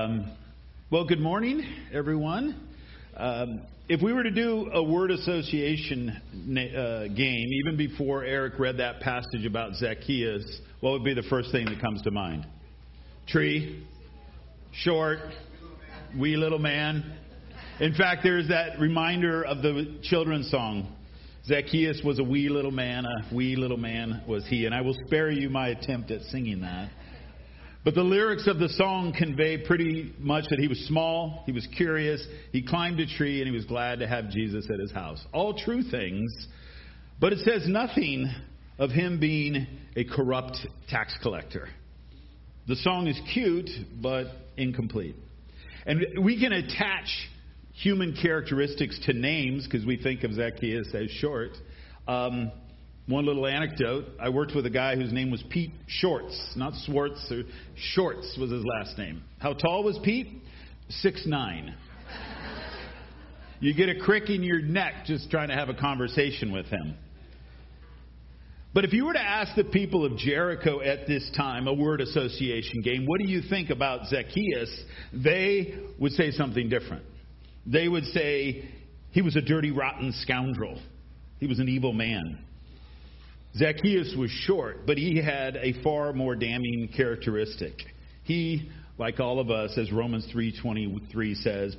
Well, good morning, everyone. If we were to do a word association game, even before Eric read that passage about Zacchaeus, what would be the first thing that comes to mind? Tree, short, wee little man. In fact, there's that reminder of the children's song. Zacchaeus was a wee little man was he. And I will spare you my attempt at singing that. But the lyrics of the song convey pretty much that he was small, he was curious, he climbed a tree, and he was glad to have Jesus at his house. All true things, but it says nothing of him being a corrupt tax collector. The song is cute, but incomplete. And we can attach human characteristics to names because we think of Zacchaeus as short. One little anecdote, I worked with a guy whose name was Pete Shorts, not Swartz, or Shorts was his last name. How tall was Pete? 6'9". You get a crick in your neck just trying to have a conversation with him. But if you were to ask the people of Jericho at this time, a word association game, what do you think about Zacchaeus? They would say something different. They would say he was a dirty, rotten scoundrel. He was an evil man. Zacchaeus was short, but he had a far more damning characteristic. He, like all of us, as Romans 3:23 says,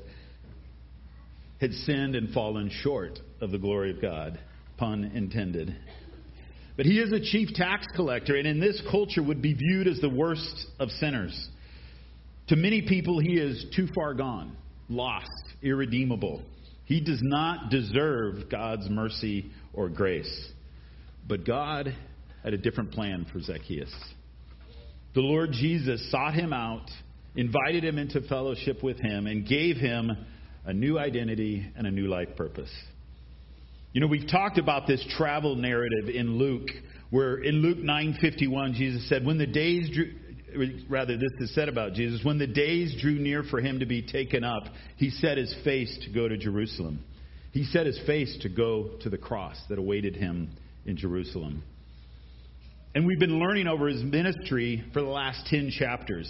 had sinned and fallen short of the glory of God. Pun intended. But he is a chief tax collector, and in this culture would be viewed as the worst of sinners. To many people, he is too far gone, lost, irredeemable. He does not deserve God's mercy or grace. But God had a different plan for Zacchaeus. The Lord Jesus sought him out, invited him into fellowship with him, and gave him a new identity and a new life purpose. You know, we've talked about this travel narrative in Luke, where in Luke 9:51, Jesus said, when the days this is said about Jesus, when the days drew near for him to be taken up, he set his face to go to Jerusalem. He set his face to go to the cross that awaited him in Jerusalem. And we've been learning over his ministry for the last 10 chapters.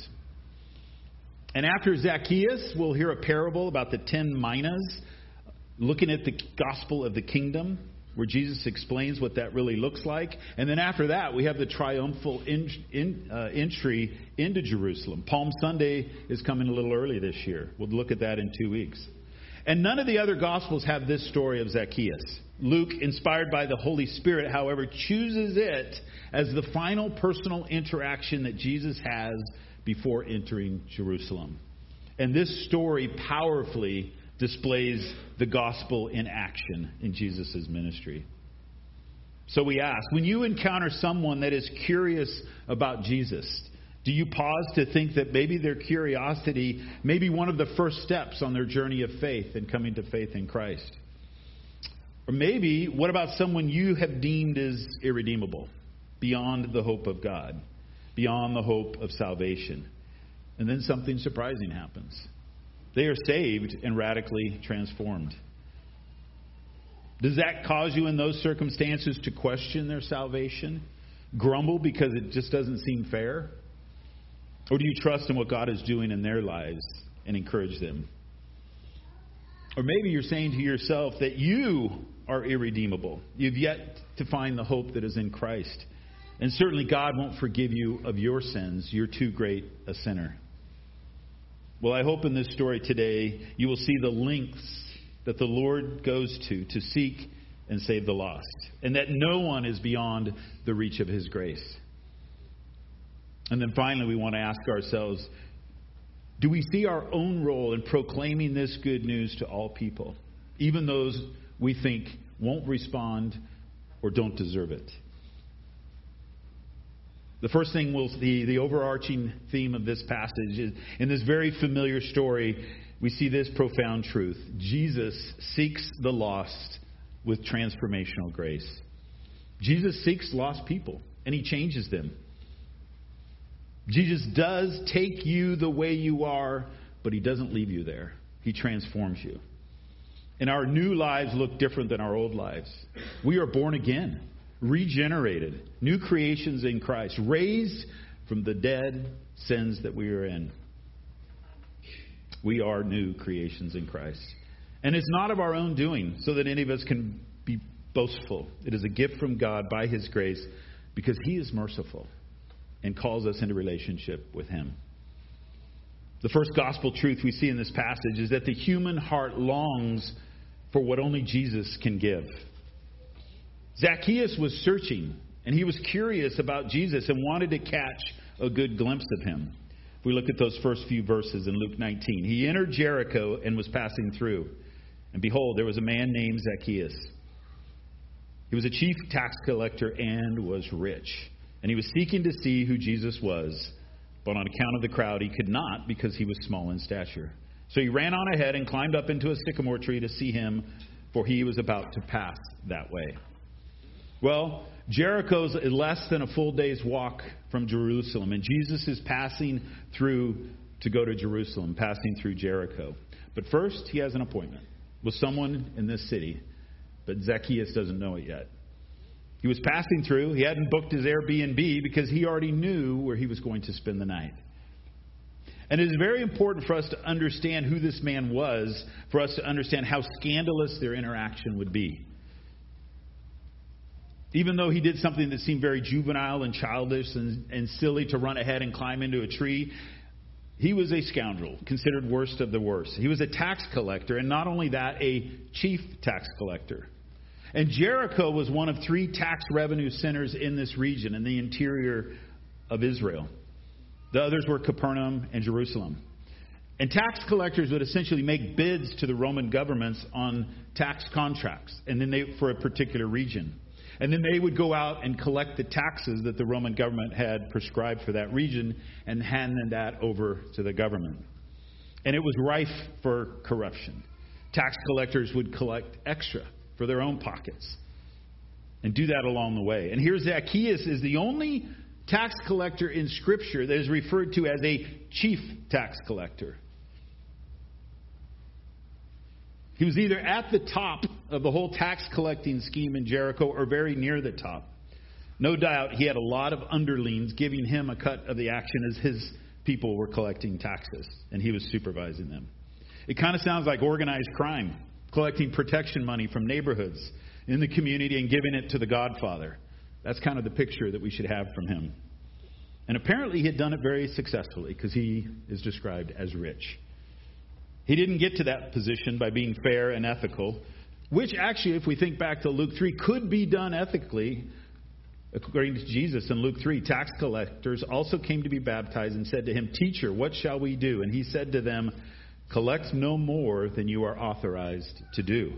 And after Zacchaeus, we'll hear a parable about the 10 minas, looking at the gospel of the kingdom, where Jesus explains what that really looks like. And then after that, we have the triumphal entry into Jerusalem. Palm Sunday is coming a little early this year. We'll look at that in 2 weeks. And none of the other Gospels have this story of Zacchaeus. Luke, inspired by the Holy Spirit, however, chooses it as the final personal interaction that Jesus has before entering Jerusalem. And this story powerfully displays the gospel in action in Jesus' ministry. So we ask, when you encounter someone that is curious about Jesus, do you pause to think that maybe their curiosity may be one of the first steps on their journey of faith and coming to faith in Christ? Or maybe, what about someone you have deemed as irredeemable, beyond the hope of God, beyond the hope of salvation? And then something surprising happens. They are saved and radically transformed. Does that cause you in those circumstances to question their salvation? Grumble because it just doesn't seem fair? Or do you trust in what God is doing in their lives and encourage them? Or maybe you're saying to yourself that you are irredeemable. You've yet to find the hope that is in Christ. And certainly God won't forgive you of your sins. You're too great a sinner. Well, I hope in this story today you will see the lengths that the Lord goes to seek and save the lost. And that no one is beyond the reach of His grace. And then finally, we want to ask ourselves, do we see our own role in proclaiming this good news to all people, even those we think won't respond or don't deserve it? The first thing we'll see, the overarching theme of this passage is, in this very familiar story, we see this profound truth. Jesus seeks the lost with transformational grace. Jesus seeks lost people, and He changes them. Jesus does take you the way you are, but He doesn't leave you there. He transforms you. And our new lives look different than our old lives. We are born again, regenerated, new creations in Christ, raised from the dead sins that we are in. We are new creations in Christ. And it's not of our own doing, so that any of us can be boastful. It is a gift from God by His grace, because He is merciful and calls us into relationship with Him. The first gospel truth we see in this passage is that the human heart longs for what only Jesus can give. Zacchaeus was searching, and he was curious about Jesus and wanted to catch a good glimpse of Him. If we look at those first few verses in Luke 19, he entered Jericho and was passing through. And behold, there was a man named Zacchaeus. He was a chief tax collector and was rich. And he was seeking to see who Jesus was. But on account of the crowd, he could not, because he was small in stature. So he ran on ahead and climbed up into a sycamore tree to see him, for he was about to pass that way. Well, Jericho's less than a full day's walk from Jerusalem. And Jesus is passing through to go to Jerusalem, passing through Jericho. But first, he has an appointment with someone in this city. But Zacchaeus doesn't know it yet. He was passing through. He hadn't booked his Airbnb because he already knew where he was going to spend the night. And it is very important for us to understand who this man was, for us to understand how scandalous their interaction would be. Even though he did something that seemed very juvenile and childish and silly to run ahead and climb into a tree, he was a scoundrel, considered worst of the worst. He was a tax collector, and not only that, a chief tax collector. And Jericho was one of 3 tax revenue centers in this region, in the interior of Israel. The others were Capernaum and Jerusalem. And tax collectors would essentially make bids to the Roman governments on tax contracts, and then for a particular region. And then they would go out and collect the taxes that the Roman government had prescribed for that region and hand that over to the government. And it was rife for corruption. Tax collectors would collect extra for their own pockets and do that along the way. And here Zacchaeus is the only tax collector in Scripture that is referred to as a chief tax collector. He was either at the top of the whole tax collecting scheme in Jericho or very near the top. No doubt he had a lot of underlings giving him a cut of the action as his people were collecting taxes and he was supervising them. It kind of sounds like organized crime, collecting protection money from neighborhoods in the community and giving it to the Godfather. That's kind of the picture that we should have from him. And apparently he had done it very successfully because he is described as rich. He didn't get to that position by being fair and ethical, which actually, if we think back to Luke 3, could be done ethically. According to Jesus in Luke 3, tax collectors also came to be baptized and said to him, "Teacher, what shall we do?" And he said to them, "Collect no more than you are authorized to do."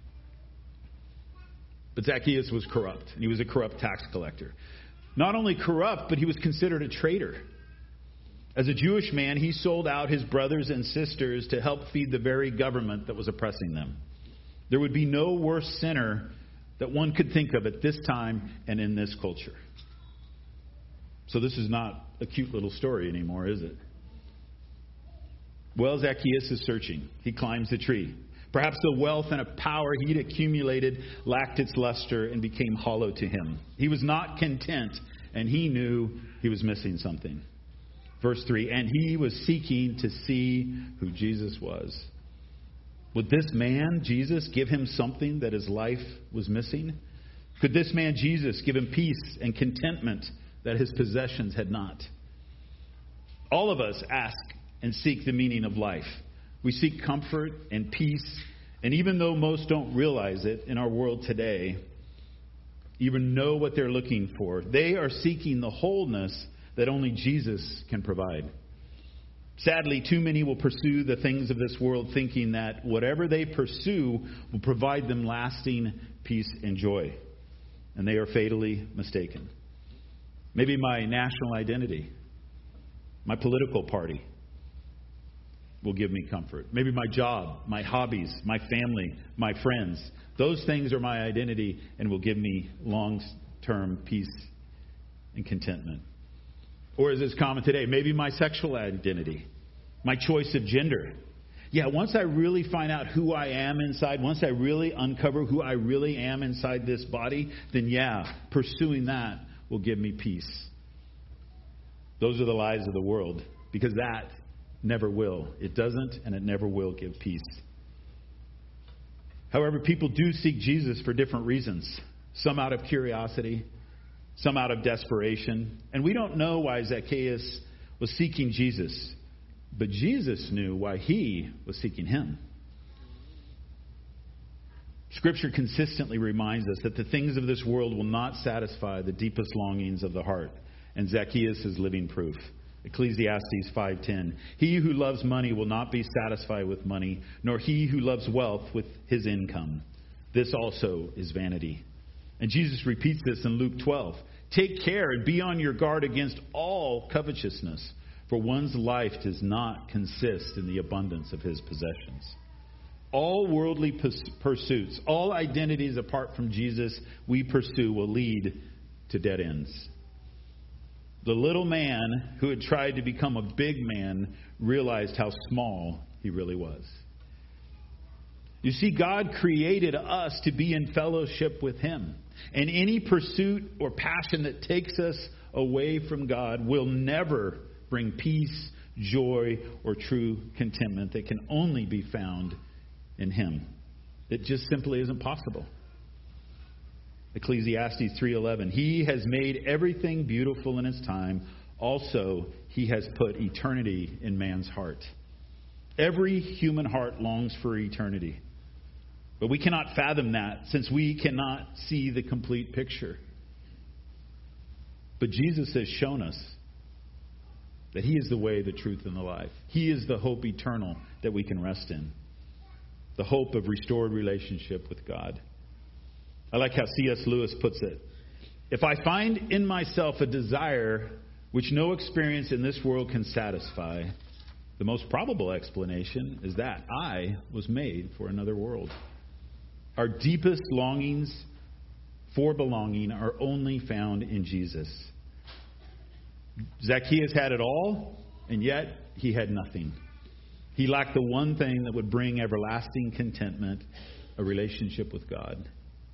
But Zacchaeus was corrupt, and he was a corrupt tax collector. Not only corrupt, but he was considered a traitor. As a Jewish man, he sold out his brothers and sisters to help feed the very government that was oppressing them. There would be no worse sinner that one could think of at this time and in this culture. So this is not a cute little story anymore, is it? Well, Zacchaeus is searching. He climbs the tree. Perhaps the wealth and power he'd accumulated lacked its luster and became hollow to him. He was not content, and he knew he was missing something. Verse 3, and he was seeking to see who Jesus was. Would this man, Jesus, give him something that his life was missing? Could this man, Jesus, give him peace and contentment that his possessions had not? All of us ask and seek the meaning of life. We seek comfort and peace. And even though most don't realize it in our world today, even know what they're looking for, they are seeking the wholeness that only Jesus can provide. Sadly, too many will pursue the things of this world thinking that whatever they pursue will provide them lasting peace and joy. And they are fatally mistaken. Maybe my national identity, my political party will give me comfort. Maybe my job, my hobbies, my family, my friends. Those things are my identity and will give me long-term peace and contentment. Or as is common today, maybe my sexual identity, my choice of gender. Yeah, once I really find out who I am inside, once I really uncover who I really am inside this body, then yeah, pursuing that will give me peace. Those are the lies of the world, because that never will. It doesn't, and it never will give peace. However, people do seek Jesus for different reasons. Some out of curiosity, some out of desperation. And we don't know why Zacchaeus was seeking Jesus. But Jesus knew why he was seeking him. Scripture consistently reminds us that the things of this world will not satisfy the deepest longings of the heart. And Zacchaeus is living proof. Ecclesiastes 5:10. He who loves money will not be satisfied with money, nor he who loves wealth with his income. This also is vanity. And Jesus repeats this in Luke 12. Take care and be on your guard against all covetousness, for one's life does not consist in the abundance of his possessions. All worldly pursuits, all identities apart from Jesus we pursue will lead to dead ends. The little man who had tried to become a big man realized how small he really was. You see, God created us to be in fellowship with him. And any pursuit or passion that takes us away from God will never bring peace, joy, or true contentment that can only be found in him. It just simply isn't possible. Ecclesiastes 3:11. He has made everything beautiful in its time. Also, he has put eternity in man's heart. Every human heart longs for eternity. But we cannot fathom that since we cannot see the complete picture. But Jesus has shown us that he is the way, the truth, and the life. He is the hope eternal that we can rest in. The hope of restored relationship with God. I like how C.S. Lewis puts it. If I find in myself a desire which no experience in this world can satisfy, the most probable explanation is that I was made for another world. Our deepest longings for belonging are only found in Jesus. Zacchaeus had it all, and yet he had nothing. He lacked the one thing that would bring everlasting contentment, a relationship with God.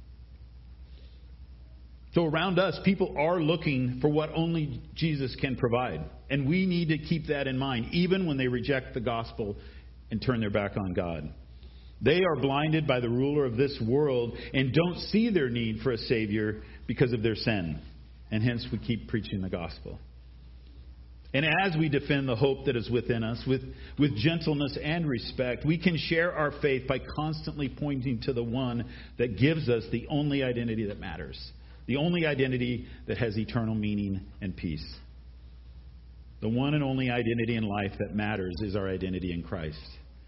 So around us, people are looking for what only Jesus can provide. And we need to keep that in mind, even when they reject the gospel and turn their back on God. They are blinded by the ruler of this world and don't see their need for a Savior because of their sin. And hence we keep preaching the gospel. And as we defend the hope that is within us with gentleness and respect, we can share our faith by constantly pointing to the one that gives us the only identity that matters. The only identity that has eternal meaning and peace. The one and only identity in life that matters is our identity in Christ.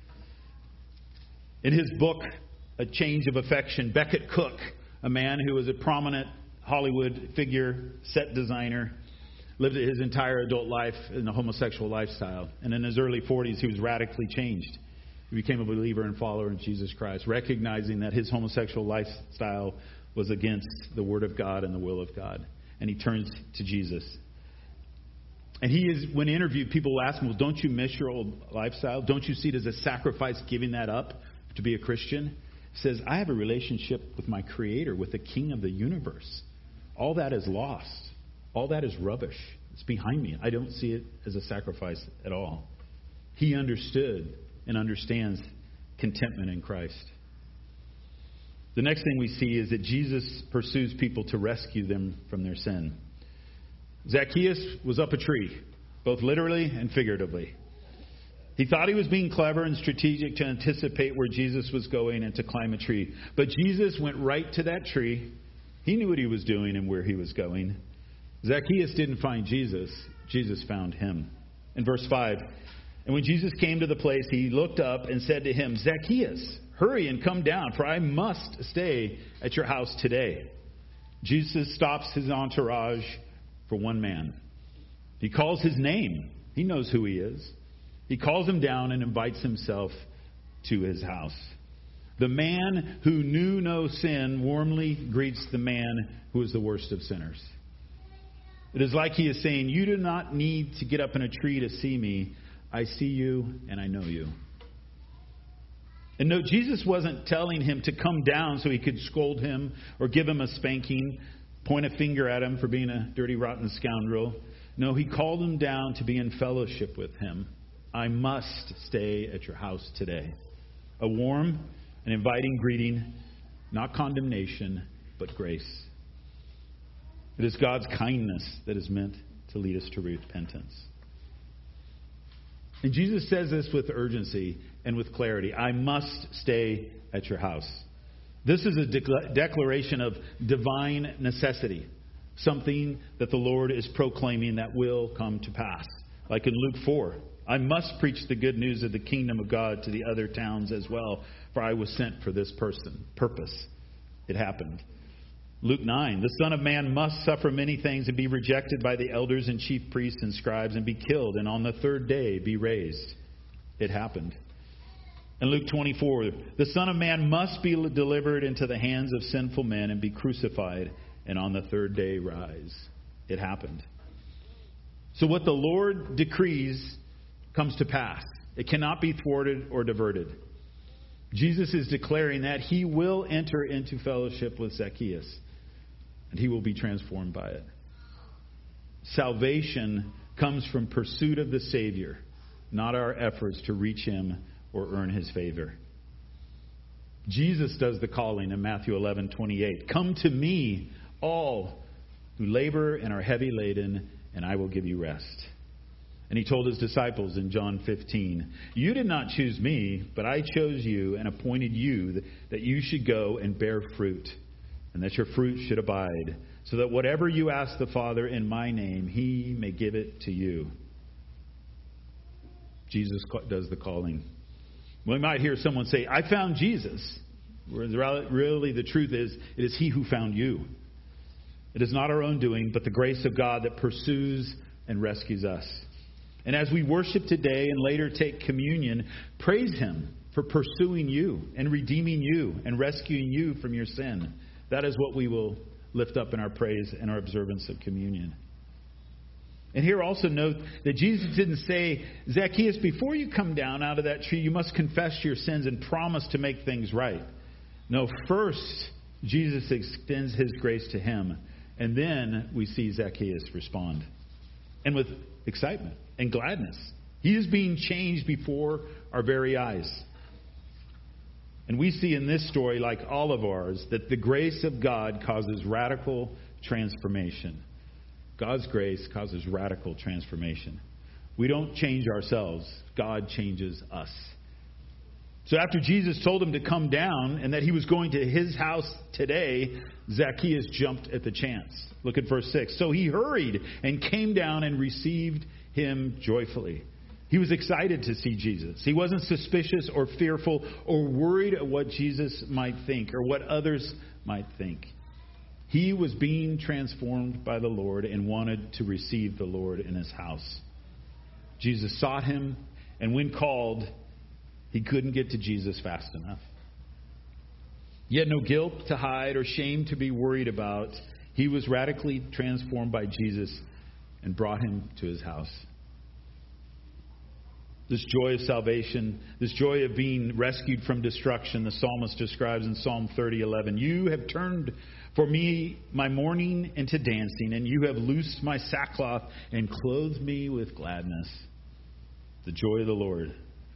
In his book, A Change of Affection, Becket Cook, a man who was a prominent Hollywood figure, set designer, lived his entire adult life in a homosexual lifestyle. And in his early 40s, he was radically changed. He became a believer and follower in Jesus Christ, recognizing that his homosexual lifestyle was against the Word of God and the will of God. And he turns to Jesus. And when interviewed, people will ask him, well, don't you miss your old lifestyle? Don't you see it as a sacrifice giving that up to be a Christian? He says, I have a relationship with my Creator, with the King of the universe. All that is lost. All that is rubbish. It's behind me. I don't see it as a sacrifice at all. He understood and understands contentment in Christ. The next thing we see is that Jesus pursues people to rescue them from their sin. Zacchaeus was up a tree, both literally and figuratively. He thought he was being clever and strategic to anticipate where Jesus was going and to climb a tree. But Jesus went right to that tree. He knew what he was doing and where he was going. Zacchaeus didn't find Jesus. Jesus found him. In verse 5, and when Jesus came to the place, he looked up and said to him, Zacchaeus, hurry and come down, for I must stay at your house today. Jesus stops his entourage for one man. He calls his name. He knows who he is. He calls him down and invites himself to his house. The man who knew no sin warmly greets the man who is the worst of sinners. It is like he is saying, you do not need to get up in a tree to see me. I see you and I know you. And no, Jesus wasn't telling him to come down so he could scold him or give him a spanking, point a finger at him for being a dirty, rotten scoundrel. No, he called him down to be in fellowship with him. I must stay at your house today. A warm and inviting greeting, not condemnation, but grace. It is God's kindness that is meant to lead us to repentance. And Jesus says this with urgency and with clarity. I must stay at your house. This is a declaration of divine necessity. Something that the Lord is proclaiming that will come to pass. Like in Luke 4. I must preach the good news of the kingdom of God to the other towns as well, for I was sent for this purpose. It happened. Luke 9, the Son of Man must suffer many things and be rejected by the elders and chief priests and scribes and be killed, and on the third day be raised. It happened. In Luke 24, the Son of Man must be delivered into the hands of sinful men and be crucified, and on the third day rise. It happened. So what the Lord decrees comes to pass. It cannot be thwarted or diverted. Jesus is declaring that he will enter into fellowship with Zacchaeus, and he will be transformed by it. Salvation comes from pursuit of the Savior, not our efforts to reach him or earn his favor. Jesus does the calling in Matthew 11:28. Come to me, all who labor and are heavy laden, and I will give you rest. And he told his disciples in John 15, you did not choose me, but I chose you and appointed you that you should go and bear fruit, and that your fruit should abide, so that whatever you ask the Father in my name, he may give it to you. Jesus does the calling. We might hear someone say, I found Jesus. Whereas really the truth is, it is he who found you. It is not our own doing, but the grace of God that pursues and rescues us. And as we worship today and later take communion, praise him for pursuing you and redeeming you and rescuing you from your sin. That is what we will lift up in our praise and our observance of communion. And here also note that Jesus didn't say, Zacchaeus, before you come down out of that tree, you must confess your sins and promise to make things right. No, first, Jesus extends his grace to him. And then we see Zacchaeus respond. And with excitement and gladness. He is being changed before our very eyes. And we see in this story, like all of ours, that the grace of God causes radical transformation. God's grace causes radical transformation. We don't change ourselves. God changes us. So after Jesus told him to come down and that he was going to his house today, Zacchaeus jumped at the chance. Look at verse 6. So he hurried and came down and received him joyfully. He was excited to see Jesus. He wasn't suspicious or fearful or worried at what Jesus might think or what others might think. He was being transformed by the Lord and wanted to receive the Lord in his house. Jesus sought him, and when called, he couldn't get to Jesus fast enough. He had no guilt to hide or shame to be worried about. He was radically transformed by Jesus and brought him to his house. This joy of salvation, this joy of being rescued from destruction, the psalmist describes in Psalm 30:11. You have turned for me my mourning into dancing, and you have loosed my sackcloth and clothed me with gladness. The joy of the Lord.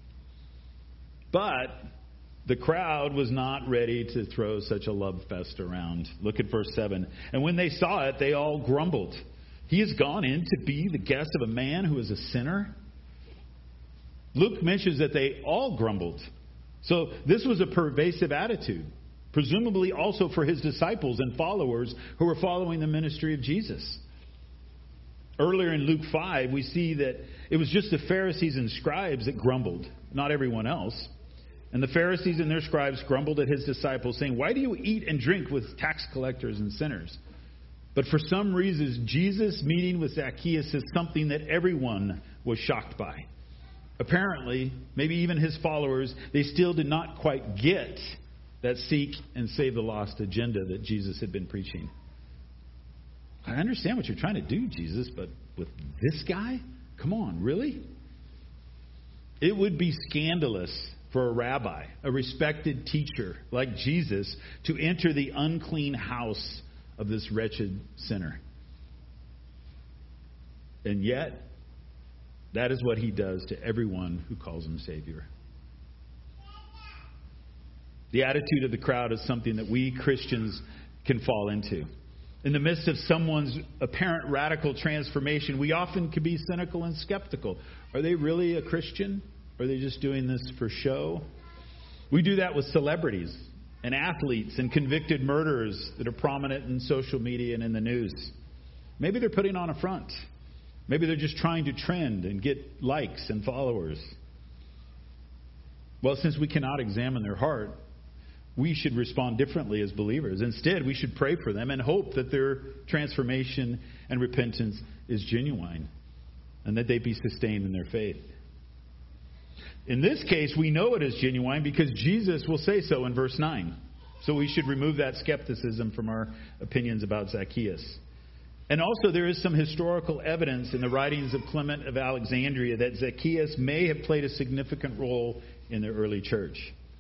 But the crowd was not ready to throw such a love fest around. Look at verse 7. And when they saw it, they all grumbled. He has gone in to be the guest of a man who is a sinner. Luke mentions that they all grumbled. So this was a pervasive attitude, presumably also for his disciples and followers who were following the ministry of Jesus. Earlier in Luke 5, we see that it was just the Pharisees and scribes that grumbled, not everyone else. And the Pharisees and their scribes grumbled at his disciples, saying, why do you eat and drink with tax collectors and sinners? But for some reason, Jesus meeting with Zacchaeus is something that everyone was shocked by. Apparently, maybe even his followers, they still did not quite get that seek and save the lost agenda that Jesus had been preaching. I understand what you're trying to do, Jesus, but with this guy? Come on, really? It would be scandalous for a rabbi, a respected teacher like Jesus, to enter the unclean house of this wretched sinner. And yet, That is what he does to everyone who calls him Savior. The attitude of the crowd is something that we Christians can fall into. In the midst of someone's apparent radical transformation, we often can be cynical and skeptical. Are they really a Christian? Or are they just doing this for show? We do that with celebrities and athletes and convicted murderers that are prominent in social media and in the news. Maybe they're putting on a front. Maybe they're just trying to trend and get likes and followers. Well, since we cannot examine their heart, we should respond differently as believers. Instead, we should pray for them and hope that their transformation and repentance is genuine and that they be sustained in their faith. In this case, we know it is genuine because Jesus will say so in verse 9. So we should remove that skepticism from our opinions about Zacchaeus. And also there is some historical evidence in the writings of Clement of Alexandria that Zacchaeus may have played a significant role in the early church.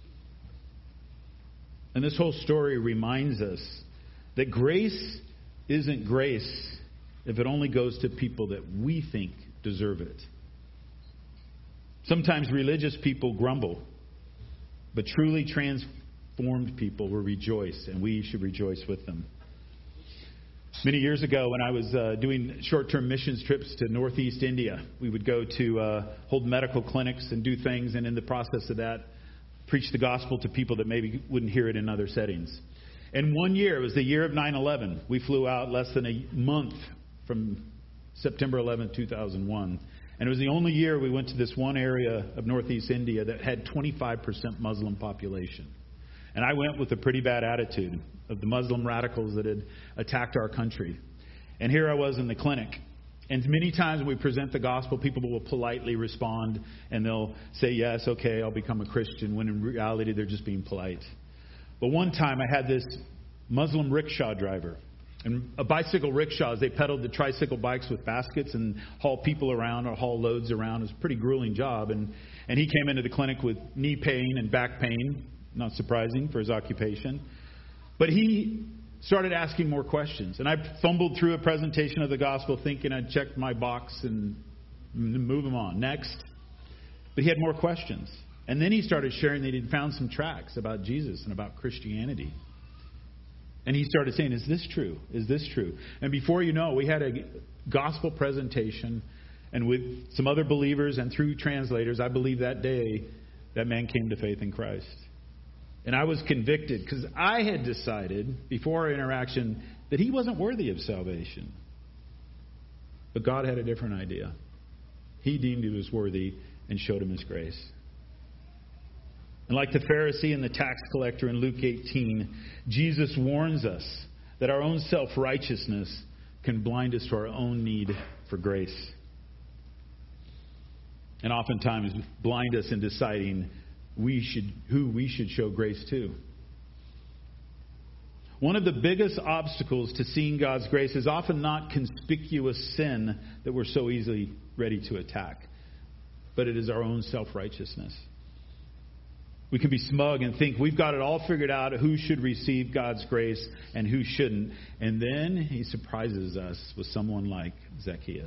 And this whole story reminds us that grace isn't grace if it only goes to people that we think deserve it. Sometimes religious people grumble, but truly transformed people will rejoice, and we should rejoice with them. Many years ago, when I was doing short-term missions trips to Northeast India, we would go to hold medical clinics and do things, and in the process of that, preach the gospel to people that maybe wouldn't hear it in other settings. And one year, it was the year of 9/11. We flew out less than a month from September 11, 2001. And it was the only year we went to this one area of Northeast India that had 25% Muslim population. And I went with a pretty bad attitude of the Muslim radicals that had attacked our country. And here I was in the clinic. And many times when we present the gospel, people will politely respond and they'll say, yes, okay, I'll become a Christian, when in reality they're just being polite. But one time I had this Muslim rickshaw driver. And bicycle rickshaws, they pedaled the tricycle bikes with baskets and haul people around or haul loads around. It was a pretty grueling job. And he came into the clinic with knee pain and back pain. Not surprising for his occupation. But he started asking more questions. And I fumbled through a presentation of the gospel thinking I'd checked my box and move him on. Next. But he had more questions. And then he started sharing that he'd found some tracts about Jesus and about Christianity. And he started saying, is this true? Is this true? And before you know, we had a gospel presentation. And with some other believers and through translators, I believe that day that man came to faith in Christ. And I was convicted because I had decided before our interaction that he wasn't worthy of salvation. But God had a different idea. He deemed he was worthy and showed him his grace. And like the Pharisee and the tax collector in Luke 18, Jesus warns us that our own self-righteousness can blind us to our own need for grace. And oftentimes blind us in deciding who we should show grace to. One of the biggest obstacles to seeing God's grace is often not conspicuous sin that we're so easily ready to attack, but it is our own self-righteousness. We can be smug and think we've got it all figured out, who should receive God's grace and who shouldn't. And then he surprises us with someone like Zacchaeus.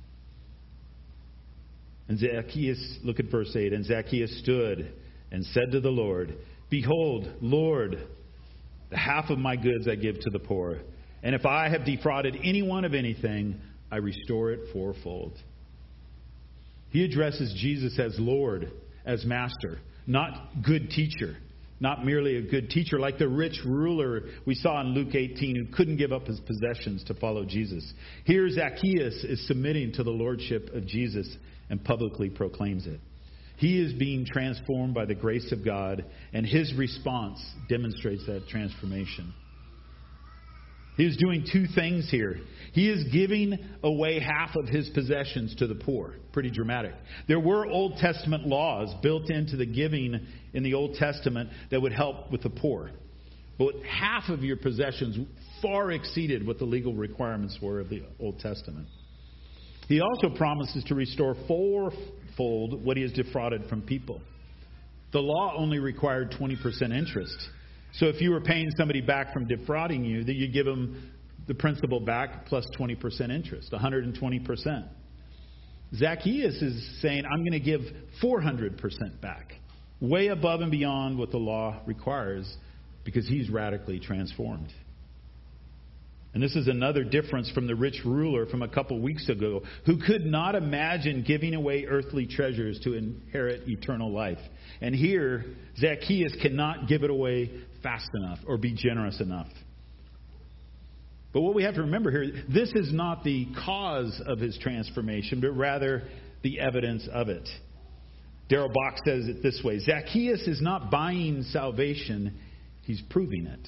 And Zacchaeus, look at verse 8. And Zacchaeus stood and said to the Lord, behold, Lord, the half of my goods I give to the poor. And if I have defrauded anyone of anything, I restore it fourfold. He addresses Jesus as Lord, as Master, not good teacher, not merely a good teacher like the rich ruler we saw in Luke 18 who couldn't give up his possessions to follow Jesus. Here Zacchaeus is submitting to the lordship of Jesus and publicly proclaims it. He is being transformed by the grace of God, and his response demonstrates that transformation. He is doing two things here. He is giving away half of his possessions to the poor. Pretty dramatic. There were Old Testament laws built into the giving in the Old Testament that would help with the poor. But half of your possessions far exceeded what the legal requirements were of the Old Testament. He also promises to restore fourfold what he has defrauded from people. The law only required 20% interest. So if you were paying somebody back from defrauding you, that you give them the principal back plus 20% interest, 120%. Zacchaeus is saying, I'm going to give 400% back, way above and beyond what the law requires, because he's radically transformed. And this is another difference from the rich ruler from a couple weeks ago, who could not imagine giving away earthly treasures to inherit eternal life. And here, Zacchaeus cannot give it away fast enough or be generous enough. But what we have to remember here, this is not the cause of his transformation, but rather the evidence of it. Darrell Bock says it this way: Zacchaeus is not buying salvation, he's proving it.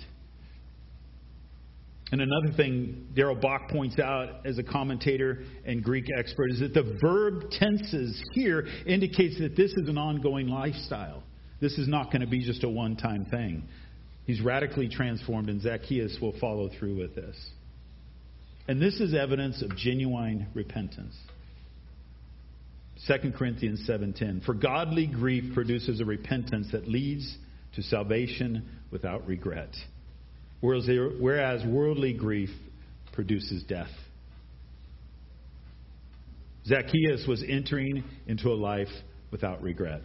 And another thing Darrell Bock points out as a commentator and Greek expert is that the verb tenses here indicates that this is an ongoing lifestyle. This is not going to be just a one-time thing. He's radically transformed, and Zacchaeus will follow through with this. And this is evidence of genuine repentance. 2 Corinthians 7:10. For godly grief produces a repentance that leads to salvation without regret, whereas worldly grief produces death. Zacchaeus was entering into a life without regret.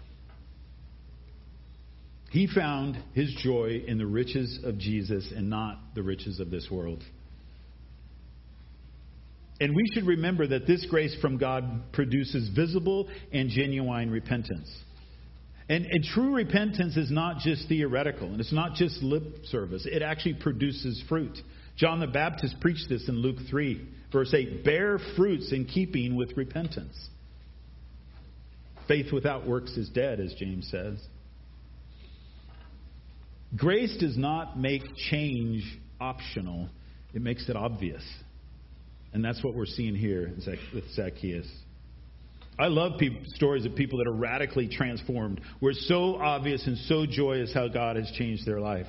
He found his joy in the riches of Jesus and not the riches of this world. And we should remember that this grace from God produces visible and genuine repentance. And true repentance is not just theoretical, and it's not just lip service. It actually produces fruit. John the Baptist preached this in Luke 3, verse 8. Bear fruits in keeping with repentance. Faith without works is dead, as James says. Grace does not make change optional. It makes it obvious. And that's what we're seeing here with Zacchaeus. I love stories of people that are radically transformed, where it's so obvious and so joyous how God has changed their life.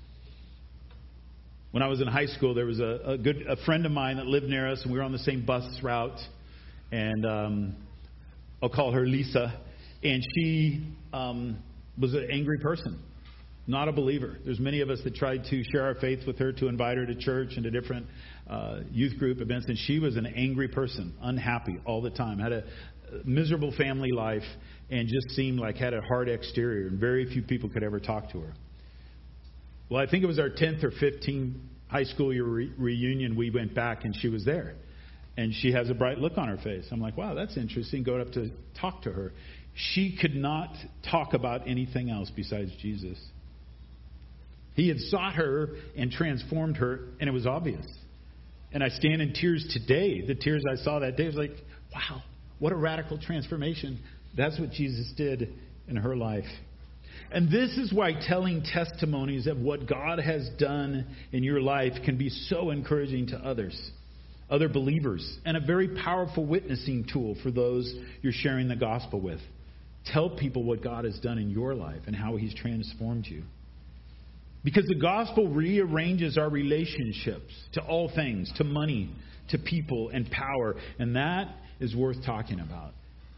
When I was in high school, there was a friend of mine that lived near us, and we were on the same bus route. And I'll call her Lisa. And she was an angry person. Not a believer. There's many of us that tried to share our faith with her, to invite her to church and to different youth group events. And she was an angry person, unhappy all the time, had a miserable family life, and just seemed like had a hard exterior. And very few people could ever talk to her. Well, I think it was our 10th or 15th high school year reunion. We went back and she was there. And she has a bright look on her face. I'm like, wow, that's interesting. Going up to talk to her. She could not talk about anything else besides Jesus. He had sought her and transformed her, and it was obvious. And I stand in tears today. The tears I saw that day, I was like, wow, what a radical transformation. That's what Jesus did in her life. And this is why telling testimonies of what God has done in your life can be so encouraging to others, other believers, and a very powerful witnessing tool for those you're sharing the gospel with. Tell people what God has done in your life and how He's transformed you. Because the gospel rearranges our relationships to all things, to money, to people, and power. And that is worth talking about.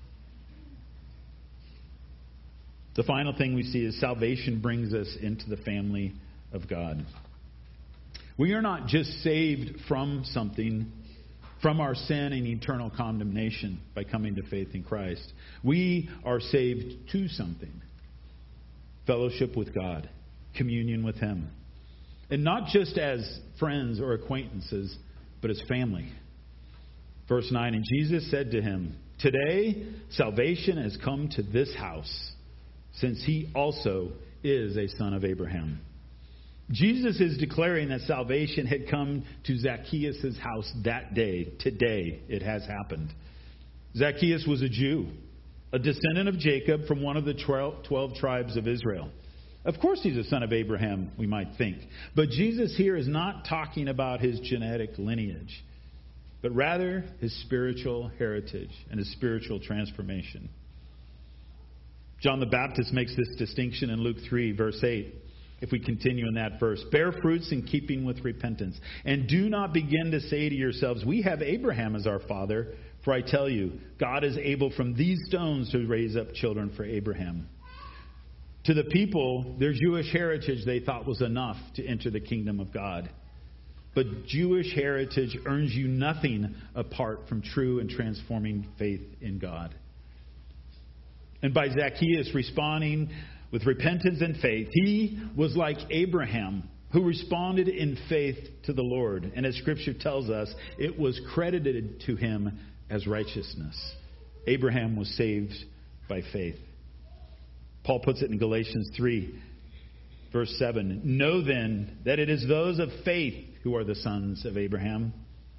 The final thing we see is salvation brings us into the family of God. We are not just saved from something, from our sin and eternal condemnation by coming to faith in Christ. We are saved to something. Fellowship with God. Communion with Him. And not just as friends or acquaintances, but as family. Verse 9, and Jesus said to him, today salvation has come to this house, since he also is a son of Abraham. Jesus is declaring that salvation had come to Zacchaeus' house that day. Today it has happened. Zacchaeus was a Jew, a descendant of Jacob from one of the 12 tribes of Israel. Of course he's a son of Abraham, we might think. But Jesus here is not talking about his genetic lineage, but rather his spiritual heritage and his spiritual transformation. John the Baptist makes this distinction in Luke 3, verse 8. If we continue in that verse, bear fruits in keeping with repentance. And do not begin to say to yourselves, we have Abraham as our father. For I tell you, God is able from these stones to raise up children for Abraham. To the people, their Jewish heritage they thought was enough to enter the kingdom of God. but Jewish heritage earns you nothing apart from true and transforming faith in God. And by Zacchaeus responding with repentance and faith, he was like Abraham, who responded in faith to the Lord. And as Scripture tells us, it was credited to him as righteousness. Abraham was saved by faith. Paul puts it in Galatians 3, verse 7. Know then that it is those of faith who are the sons of Abraham.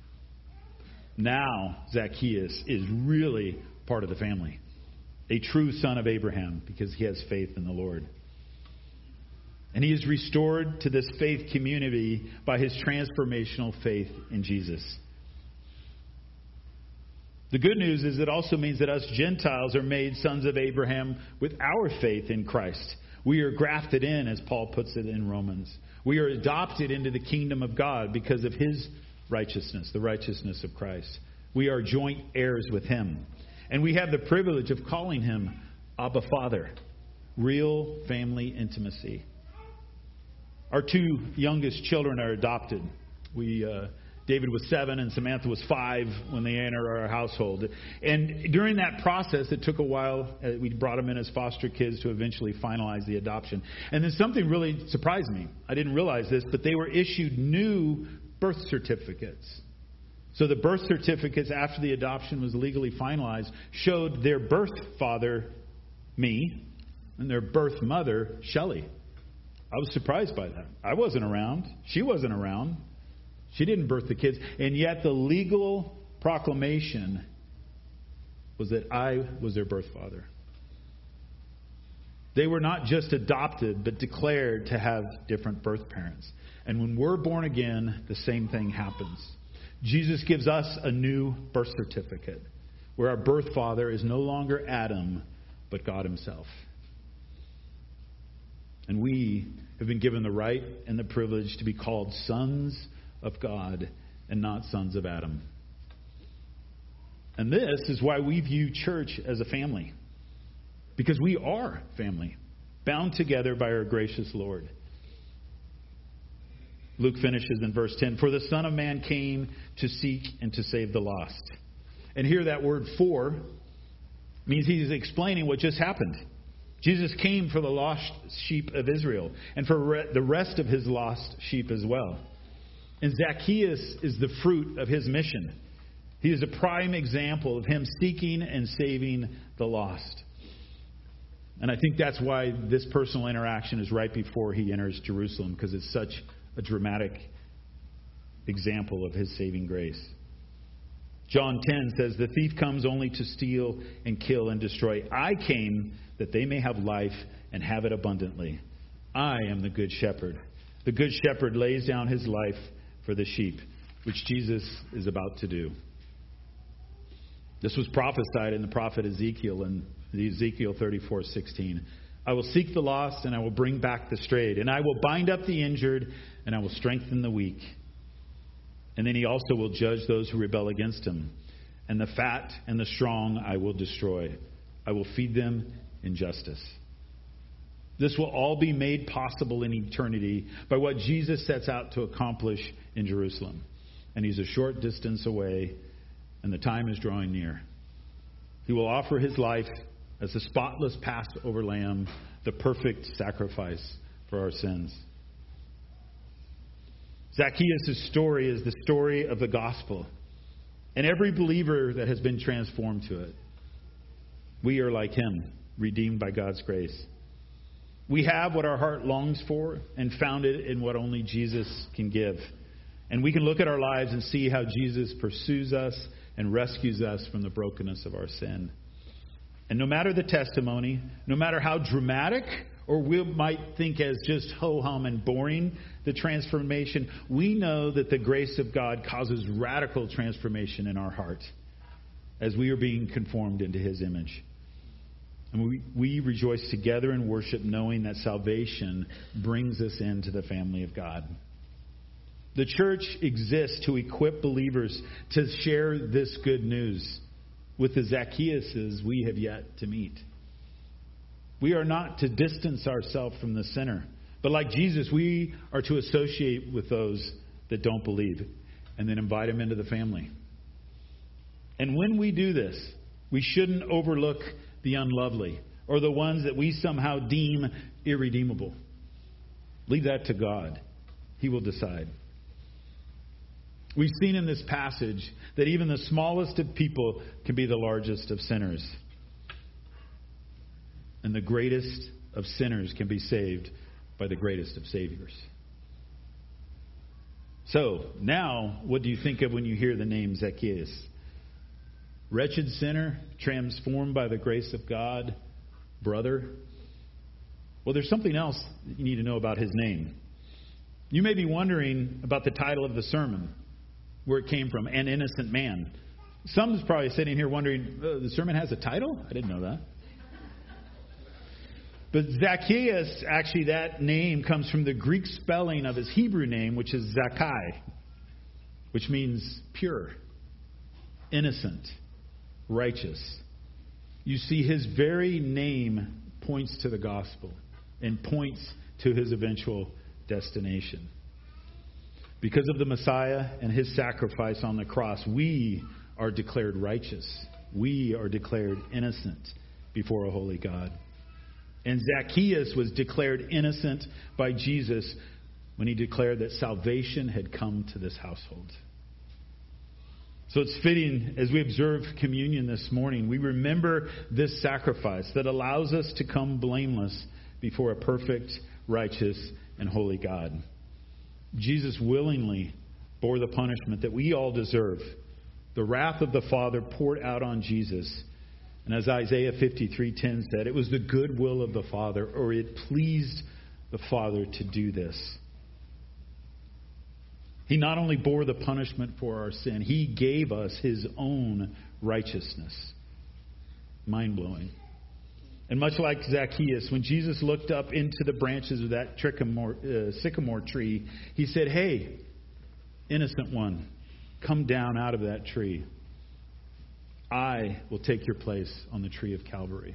Now Zacchaeus is really part of the family. A true son of Abraham because he has faith in the Lord. And he is restored to this faith community by his transformational faith in Jesus. The good news is it also means that us Gentiles are made sons of Abraham with our faith in Christ. We are grafted in, as Paul puts it in Romans. We are adopted into the kingdom of God because of his righteousness, the righteousness of Christ. We are joint heirs with him. And we have the privilege of calling him Abba Father. Real family intimacy. Our two youngest children are adopted. David was 7 and Samantha was 5 when they entered our household. And during that process, it took a while. We brought them in as foster kids to eventually finalize the adoption. And then something really surprised me. I didn't realize this, but they were issued new birth certificates. So the birth certificates after the adoption was legally finalized showed their birth father, me, and their birth mother, Shelley. I was surprised by that. I wasn't around. She wasn't around. She didn't birth the kids. And yet the legal proclamation was that I was their birth father. They were not just adopted, but declared to have different birth parents. And when we're born again, the same thing happens. Jesus gives us a new birth certificate where our birth father is no longer Adam, but God himself. And we have been given the right and the privilege to be called sons of God and not sons of Adam. And this is why we view church as a family. Because we are family, bound together by our gracious Lord. Luke finishes in verse 10, for the Son of Man came to seek and to save the lost. And here that word for means he's explaining what just happened. Jesus came for the lost sheep of Israel and for the rest of his lost sheep as well. And Zacchaeus is the fruit of his mission. He is a prime example of him seeking and saving the lost. And I think that's why this personal interaction is right before he enters Jerusalem, because it's such a dramatic example of his saving grace. John 10 says, the thief comes only to steal and kill and destroy. I came that they may have life and have it abundantly. I am the good shepherd. The good shepherd lays down his life for the sheep, which Jesus is about to do. This was prophesied in the prophet Ezekiel in Ezekiel 34:16. I will seek the lost and I will bring back the strayed, and I will bind up the injured and I will strengthen the weak. And then he also will judge those who rebel against him. And the fat and the strong I will destroy. I will feed them in justice. This will all be made possible in eternity by what Jesus sets out to accomplish in Jerusalem. And he's a short distance away, and the time is drawing near. He will offer his life as the spotless Passover lamb, the perfect sacrifice for our sins. Zacchaeus' story is the story of the gospel, and every believer that has been transformed to it. We are like him, redeemed by God's grace. We have what our heart longs for and found it in what only Jesus can give. And we can look at our lives and see how Jesus pursues us and rescues us from the brokenness of our sin. And no matter the testimony, no matter how dramatic or we might think as just ho-hum and boring the transformation, we know that the grace of God causes radical transformation in our heart as we are being conformed into his image. And we rejoice together in worship, knowing that salvation brings us into the family of God. The church exists to equip believers to share this good news with the Zacchaeuses we have yet to meet. We are not to distance ourselves from the sinner, but like Jesus, we are to associate with those that don't believe, and then invite them into the family. And when we do this, we shouldn't overlook the unlovely or the ones that we somehow deem irredeemable. Leave that to God. He will decide. We've seen in this passage that even the smallest of people can be the largest of sinners. And the greatest of sinners can be saved by the greatest of saviors. So, now, what do you think of when you hear the name Zacchaeus? Wretched sinner, transformed by the grace of God, brother? Well, there's something else that you need to know about his name. You may be wondering about the title of the sermon, where it came from, An Innocent Man. Some's probably sitting here wondering, the sermon has a title? I didn't know that. But Zacchaeus, actually that name comes from the Greek spelling of his Hebrew name, which is Zakkai, which means pure, innocent, righteous. You see, his very name points to the gospel and points to his eventual destination. Because of the Messiah and his sacrifice on the cross, we are declared righteous. We are declared innocent before a holy God. And Zacchaeus was declared innocent by Jesus when he declared that salvation had come to this household. So it's fitting, as we observe communion this morning, we remember this sacrifice that allows us to come blameless before a perfect, righteous, and holy God. Jesus willingly bore the punishment that we all deserve. The wrath of the Father poured out on Jesus. And as Isaiah 53:10 said, it was the good will of the Father, or it pleased the Father to do this. He not only bore the punishment for our sin, he gave us his own righteousness. Mind-blowing. And much like Zacchaeus, when Jesus looked up into the branches of that sycamore tree, he said, "Hey, innocent one, come down out of that tree. I will take your place on the tree of Calvary."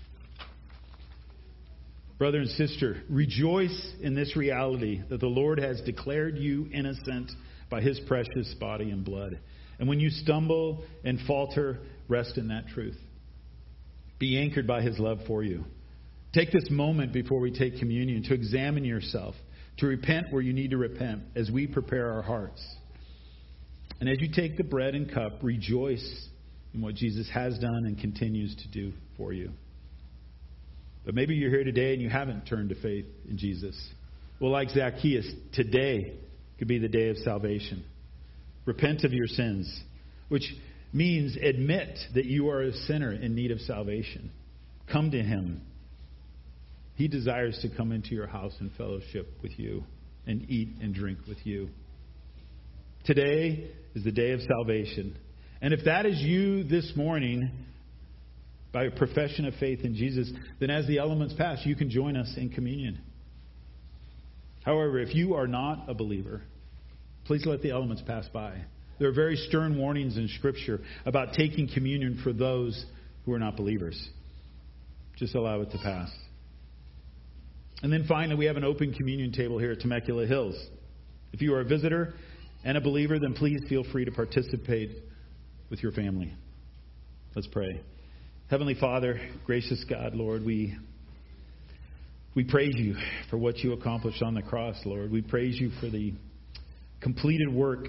Brother and sister, rejoice in this reality that the Lord has declared you innocent by his precious body and blood. And when you stumble and falter, rest in that truth. Be anchored by his love for you. Take this moment before we take communion to examine yourself, to repent where you need to repent as we prepare our hearts. And as you take the bread and cup, rejoice in what Jesus has done and continues to do for you. But maybe you're here today and you haven't turned to faith in Jesus. Well, like Zacchaeus, today could be the day of salvation. Repent of your sins, which means admit that you are a sinner in need of salvation. Come to him. He desires to come into your house and fellowship with you and eat and drink with you. Today is the day of salvation. And if that is you this morning, by a profession of faith in Jesus, then as the elements pass, you can join us in communion. However, if you are not a believer, please let the elements pass by. There are very stern warnings in Scripture about taking communion for those who are not believers. Just allow it to pass. And then finally, we have an open communion table here at Temecula Hills. If you are a visitor and a believer, then please feel free to participate with your family. Let's pray. Heavenly Father, gracious God, Lord, we praise you for what you accomplished on the cross, Lord. We praise you for the completed work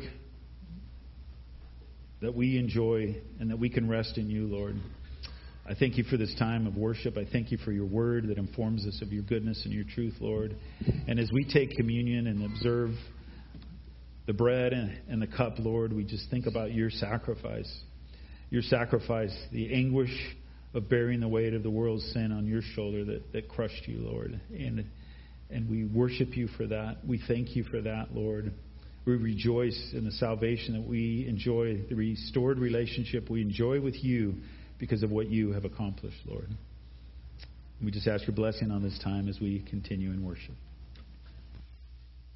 that we enjoy and that we can rest in you, Lord. I thank you for this time of worship. I thank you for your word that informs us of your goodness and your truth, Lord. And as we take communion and observe the bread and the cup, Lord, we just think about your sacrifice. Your sacrifice, the anguish of bearing the weight of the world's sin on your shoulder that crushed you, Lord. And we worship you for that. We thank you for that, Lord. We rejoice in the salvation that we enjoy, the restored relationship we enjoy with you because of what you have accomplished, Lord. We just ask your blessing on this time as we continue in worship.